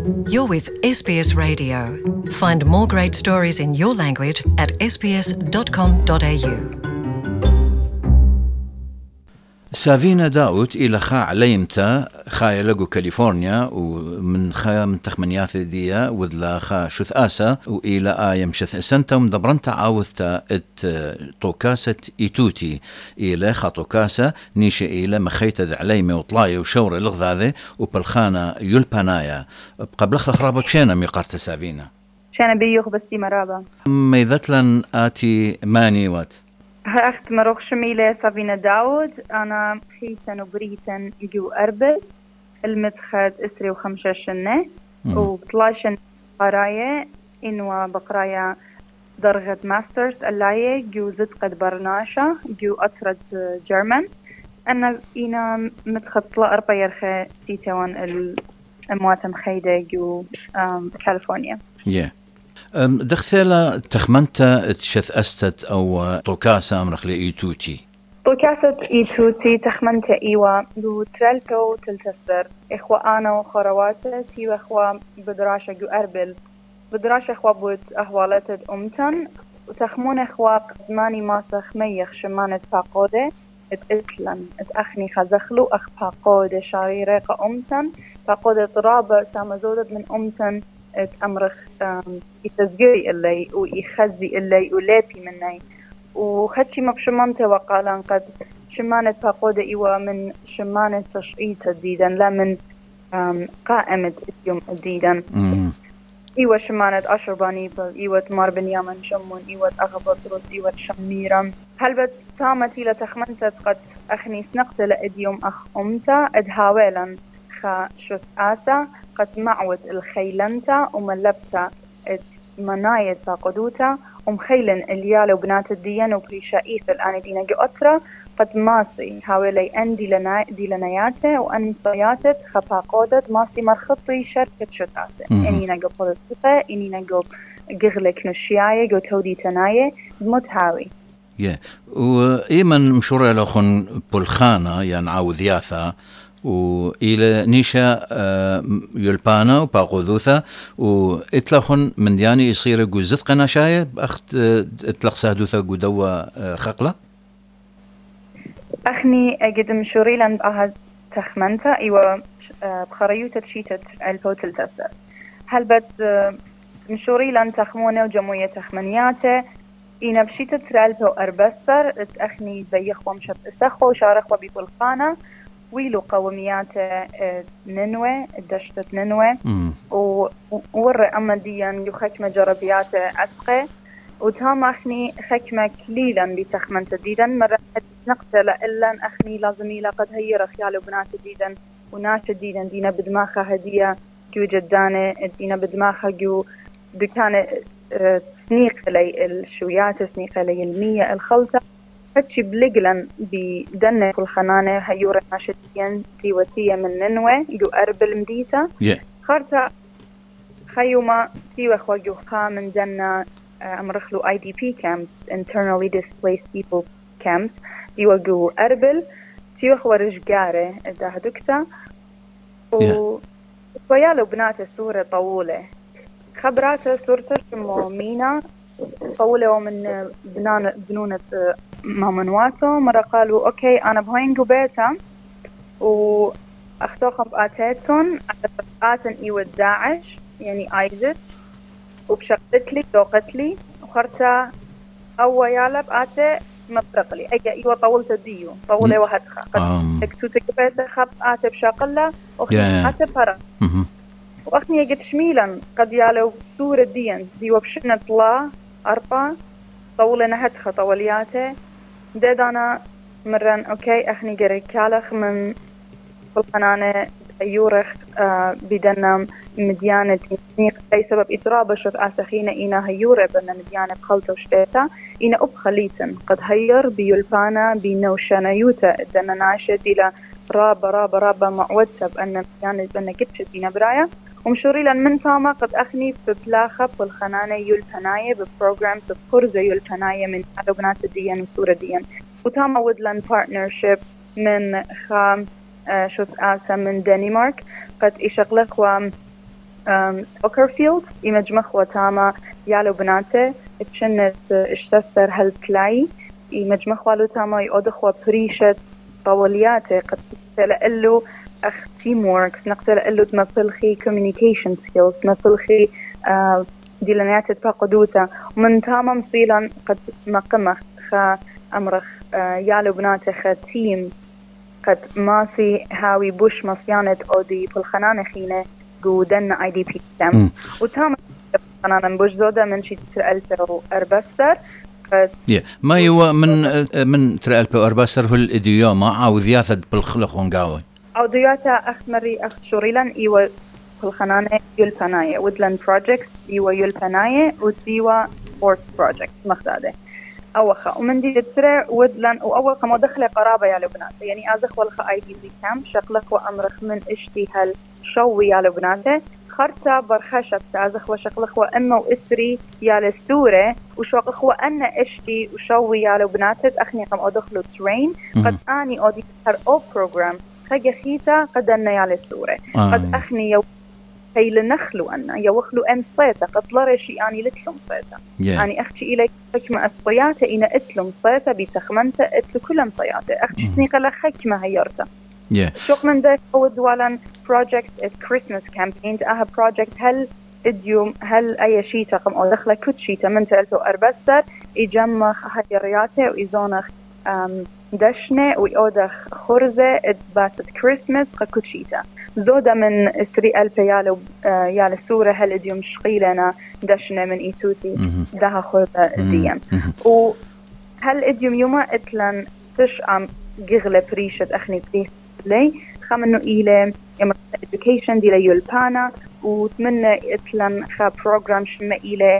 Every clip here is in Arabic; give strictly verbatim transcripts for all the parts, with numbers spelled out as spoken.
You're with S B S Radio. Find more great stories in your language at s b s dot com dot a u. سافينا داوت إلى خا عليمتا خا لقو كاليفورنيا ومن خا من تخمنيات ديا وذلا خا شث آسا وإلى آيام شث سنتا ومدبرنتا عاوثتا ات طوكاسة إيتوتي إلى خا طوكاسة نيشة إلى مخيتة عليمة وطلاية وشورة لغذاذة وبالخانة يلبانايا قبل خلا خرابة شينا ميقارت سافينا شانا بيوخ بسي مرابا ميذتلن آتي ماني وات أخت مروخ شميلة سافينا داود أنا خيتن وبريتن جو أربل المتخد إسري وخمسة شنة وبطلاشن قراية إنوا بقراية درجة ماسترز اللاية جو زد قد برناشة جو أطرد جرمن أنا إنا متخد طلع أربع يرخي تيتوان الأموات مخيدة جو كاليفورنيا yeah. دخثيلا تخمنتا تشث أستت أو طوكاسة أمرخ لإيتوتي طوكاسة إيتوتي تخمنتا إيوا دو ترالكو تلتسر إخوة أنا وخرواتي تيو إخوة بدراشة جو أربل بدراشة إخوة بوت أهوالتد أمتن وتخمون إخوة قدماني ماسخ ميخ شمانت باقودة اتقتلن اتأخني خزخلو أخ باقودة شاريرة أمتن باقودة طرابة سامزودت من أمتن أمرخ يتزقي اللي ويخزي اللي ولابي مني وخدشي مبشمانته وقالان قد شمانة باقودة إيوة من شمانة تشقيت جديدا لا من قائمة اليوم جديدا إيوة شمانة أشرباني بل إيوة ماربن يامن شمون إيوة أغبطرس إيوة شميرا هل بتامتي لتخمنتت قد أخني سنقت لأديوم أخ أمتا أدهاويلا خا شوت آسا قد معود الخيلنتا وملبتا منايت باقدوتا ومخيلن اليال وبنات الديان وبريشائيث الآن دينا جوترا قد ماسي حاولي أن ديلناياته وأن مصياتت خباقودت ماسي مرخطي شركة شوت آسا إني نجو بوليسطة إني نجو جغلك نشياية جو تودي تناية متهاوي yeah. وإيمن مشورة لخن بولخانة يعني عاوذياثا وإلى نيشا يلبانا وباقودوثا وإطلقون من دياني يصير جوزت قناشاية أخت إطلق سهدوثا جودوا خقلة أخني أجد مشوري لان أهل تخمنتا إيوة بخريو تتشيتت البوتل تسر هل بد مشوري لان تخمونه وجموية تخمنياته إنا بشيتت رالبو أربسر أخني بيخ ومشت إسخو وشارخ وبيبولخانة ويلو قوميات ننوى دشتت ننوى وور أما ديان يخكم جربيات أسقى وتام أخني خكمة كليلا بتخمن تديدا مرة نقتل إلا أخني لازمي لقد هي رخيال وبنات ديدا وناش ديدا دينا بدماخة هدية جو جدانة دينا بدماخة جو دكان سنيق لي الشويات سنيق لي المية الخلطة فتشي بلقلن بدنة كل خنانة هيورة ناشدين تيوتية من ننوى جو أربل مديتا yeah. خارتا خيوما تيوة خواجو خا من دنة أمرخلو I D P camps internally displaced people camps تيوة جو أربل تيوة خوارج جارة ده دكتا و ويالو بنات صورة طولة خبرات صورة شمو مينا طولة ومن بنان بنونة مامنواتو مرة قالوا أوكي أنا بهين قبيتا وأختوخم بآتاتون آتن إيوة داعش يعني آيزس وبشقتلي دوقتلي وخرتا أو يالب آتي مبرقلي أي إيوة طولت ديو طولة وهدخة قد اكتوتك بيتا خب آتي بشاقلة وخي آتي برا وأخني يجد شميلا قد يالو سورة ديان ديو بشنة طلا أربعة طولة نهدخة طولياته دادانا مرن أوكي أخني جري كالخ من القنانة يورخ آه بدنا مديانة تنيق أي سبب إضراب شوف أسخينا إنا هيورة بنا مديانة بخلطة وشتاتا إنا أبخليتن قد هير بيلبانا بنوشانا يوتا دنا ناشد إلى رابا رابا رابا معودتا بأن مديانة بنا كتشت بنا برايا ومشوري لن من تاما قد أخني ببلاخة بالخنانة يلبناية ببروغرامز بخرزة يلبناية من بنات الديان وسورة ديان وتاما ودلن بارتنرشيب من خام شوف آسا من دنمارك قد إشغلق و سوكر فيلد يمجمخ وتاما يالو بناته اتشنت اشتسر هل تلاي يمجمخ والو تاما يودخ وبريشت طولياته قد ستلقلو أخ تيم وورك سنقتلقلو تمبلخي communication skills تمبلخي آه ديلانيات تفاقدوتا ومن تاما مصيلا قد مقمخ خا أمرخ آه يالو بناته خا تيم قد ماسي هاوي بوش مصيانة أودي بالخنانة خينة قودن اي دي بي تام وتاما خنانة بوش زودة من شي تسرقلته أربسر قد yeah. ما يوا من من ترقلته أربسر هو الإديوما أو ذياثة بالخلق ونقاوي أو دياتا أخ مري أخ شوريلان إيوا بالخنانة يلبناية woodland projects إيوا يلبناية وديوا sports project مخدادة أوخا ومن دي ترى woodland وأول خا مدخلة قرابة يا لبنان يعني أزخ والخا اي دي بي كام شقلق وأمرخ من اشتي هال شوي يا لبنان خرطة برخشة أزخ وشقلق وأما وإسري يا للسورة وشقلق وأنا اشتي وشوي يا لبنان أخني قم أدخلو ترين قد آني أودي هر أو بروجرام خجا خيتا قد أنا يا للسورة قد أخني يو هي لنخلو أنا يوخلو أم صيتا قد لرشي أني لتلم صيتا أني أختي إليك حكمة أسبياتا إنا أتلم صيتا بتخمنتا أتلو كلم صياتا أختي سنيقة لحكمة هيرتا شوق من ذلك هو دوالا project Christmas campaign أها project هل إديوم هل أي شيء تقم أو دخله كل شيء تمن تلتو أربسر يجمع هيرياته ويزونخ دشنة ويودخ خرزة إدباتت كريسماس كل شيء زودة من إسري ألف يالو يال السورة هل إديوم شقيلنا دشنة من إيتوتي ده خرزة ديم وهل إديوم يوما إتلن تشعم جغلة بريشة أخني بريشة لي خمنو إلى education دي ليولبانا وتمنى إتلن خا program شما إلى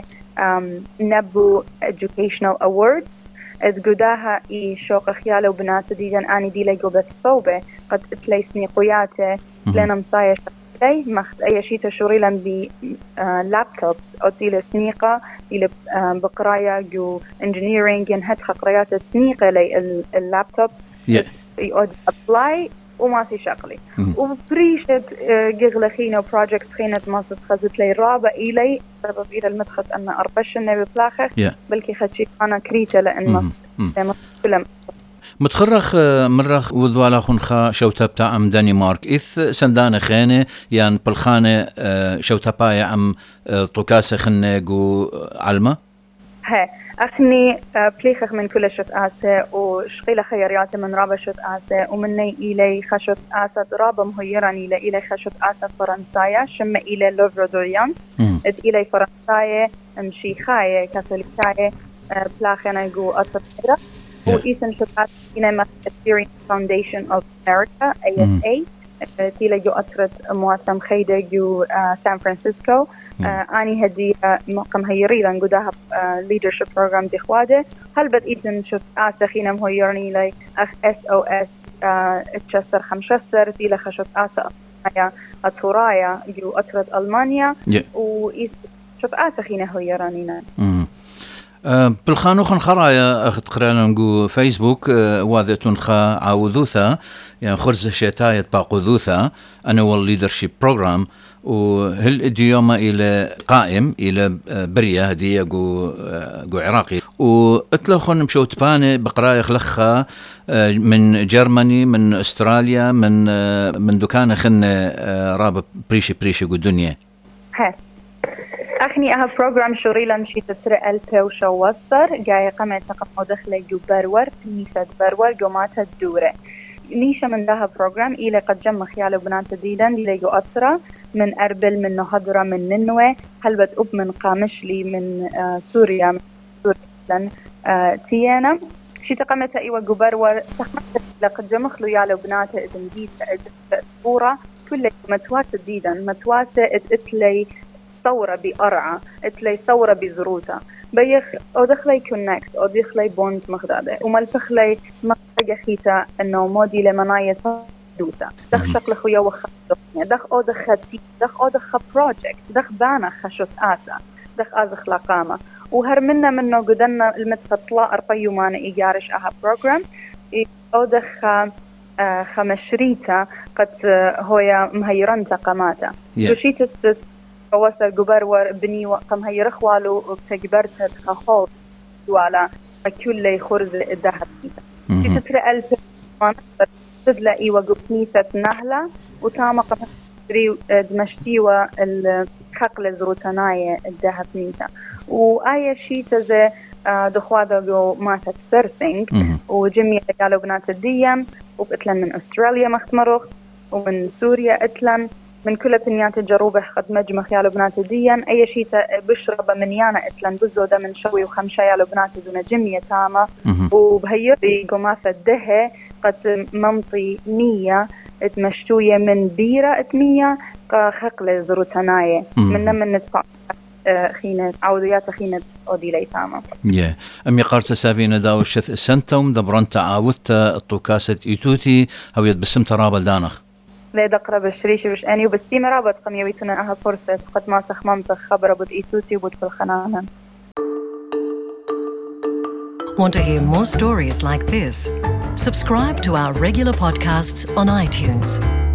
نبو educational awards إتقوداها إي شوق خيالة وبنات ديجان آني دي ليقو بثصوبة قد إتلي سنيقوياته لنا مصايا شخصي مخت أي شيء تشوري لن بي لابتوبس أو دي لسنيقة إلى بقرايا جو engineering ينهتخ قرايات سنيقة لي اللابتوبس يقود apply وما سي شغلي وبريشت جغلة خينة وبروجكت خينة مصد خزت لي رابع إلي سبب إلى المدخل أن أربشن ببلاخة yeah. بلكي خدشي أنا كريتة لأن مصد فيلم متخرخ مرخ وذوالا خنخا شوتا بتاع أم دنمارك إث سندانة خينة يعني بالخانة شوتا بايا أم طوكاسة خنة جو علمة ها أخني بليخخ من كل شوت آسة وشقيلة خياريات من رابع شوت آسة ومني إلي خشوت آسة رابع مهيراني إلي إلي خشوت آسة فرنسايا شم إلي لوفردوريانت ات إلي فرنسايا مشيخايا كاثوليكايا بلاخنا جو أتصيرا وإيثن شوت آسة إنا مثل Foundation of America A F A تيلا جو أطرت مواثم خيدة جو سان فرانسيسكو أني هدي مقام هيري لنقودها leadership program دي خواده هل بد إيتن شوت آسا خينا مهيرني لي أخ S O S اتشسر خمشسر تيلا خشوت آسا أمانيا أطورايا جو أطرت ألمانيا وإيتن شوت آسا خينا هيراني نان بالخانوخن خرايا أخذ قرانا نقول فيسبوك واذتون خا عوذوثا يعني خرز شتاية باقوذوثا أنا والليدرشيب بروجرام وهل إديوما إلى قائم إلى برية هدية جو جو عراقي واتلخون مشوت باني بقرايا خلخا من جرماني من أستراليا من من دكان خن راب بريشي بريشي جو الدنيا ها أخني أها بروجرام شوريلا مشي تسرق ألبي وشو وصر جاي قمة تقم دخلة جو برور كنيسة برور جماعة الدورة نيشة من لها بروجرام إلى قد جمع خيال بنات ديدا اللي جو أطرة من أربل من نهضرة من نينوى هلبت أب من قامشلي من آه سوريا من سوريا آه تيانا شي تقمتها إيوة جو برور تقمتها لقد جمع خيال بنات إذن ديدا إذن كل متوات ديدا متوات إتلي صورة بأرعة اتلي صورة بزروتا بيخ او دخلي كونكت او دخلي بوند مخدادة ومالفخلي مخدادة خيتا انه مودي لمناية دوتا دخ شكل خويا وخدوني دخ او دخاتي دخ او دخ بروجكت دخ بانا خشوت آسا دخ آزخ لقامة وهرمنا منه قدنا المتفطلة أربعي يومانا إيجارش أها بروجرام او دخ خمشريتا قد هويا مهيران تقاماتا وشيتت وصل جبر وبني وقم هي رخوالو وبتجبرت تخاخور وعلى كل خرز الذهب في تتر ألف تدلقي وجبنيثة نهلة وتاما قمري دمشتي والخقل زروتناية الذهب نيتا وآية شيء تزا دخوادا جو ماتت سرسنج وجميع قالوا بنات الديم وقتلن من أستراليا مختمرخ ومن سوريا قتلن من كل بنيات الجروبة قد مجمع يالو بنات الديم أي شيء بشرب من يانا قتلن بزودة من شوي وخمشة يالو بنات دون جميع تاما وبهيري قماثة دهة قد ممطي مية اتمشتوية من بيرة اتمية كخقل زروتناية من من ندفع خينة عوديات خينة أودي ليتاما. يا أمي قارت سافينا داو الشث السنتم دبرنت عاودت الطوكاسة إيتوتي هو يتبسم ترابل دانخ. لا دقرب الشريش بش أني وبسي مرابط قم يبيتنا أها فرصة قد ما سخممت خبر بود إيتوتي بود بالخنانة. Want to hear more stories like this? Subscribe to our regular podcasts on iTunes.